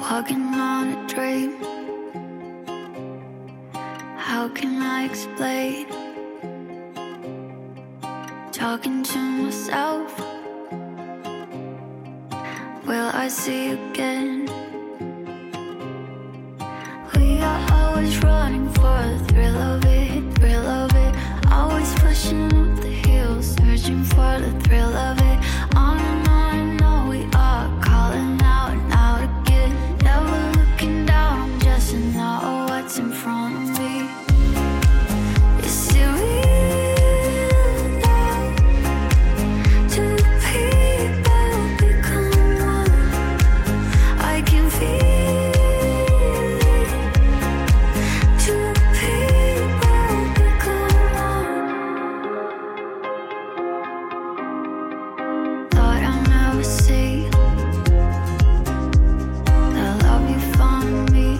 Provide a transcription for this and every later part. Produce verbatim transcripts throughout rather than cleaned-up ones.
Walking on a dream. How can I explain? Talking to myself. Will I see you again? We are always running for the thrill of it, thrill of it. Always pushing up the hill, searching for the thrill of it. On and on and on we are, calling out and out again. Never looking down, I'm just in awe of what's in front of me. Is it real now? Do people become one? I can feel it. Do people become one? Thought I'd never see the love you found in me.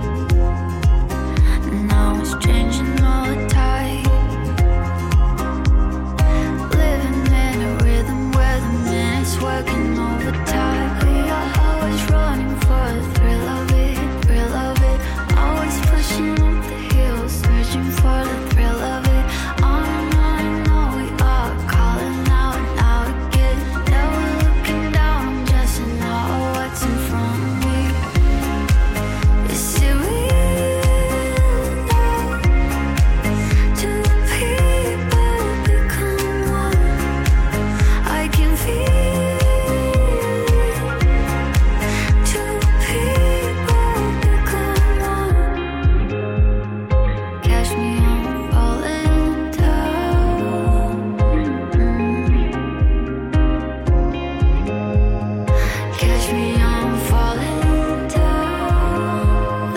Now it's changing all the time. Living in a rhythm where the minutes working overtime. We are always running for the thrill of it, thrill of it. Always pushing up the hill, searching for the thrill of it. On and on and on we are, calling out and out again. Never looking down, I'm just in awe of what's in front of me. Is it real now? Do people become one? I can feel it. Do people become one? Catch me, I'm falling down. Catch me, I'm falling down.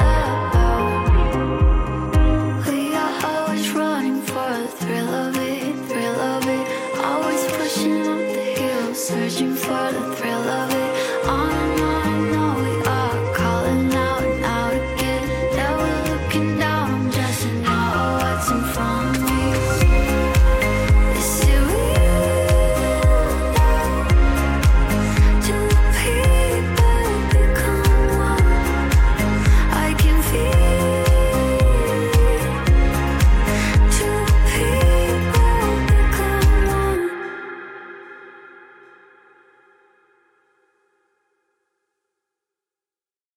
We are always running for the thrill of it, thrill of it. Always pushing up the hill, searching for the thrill of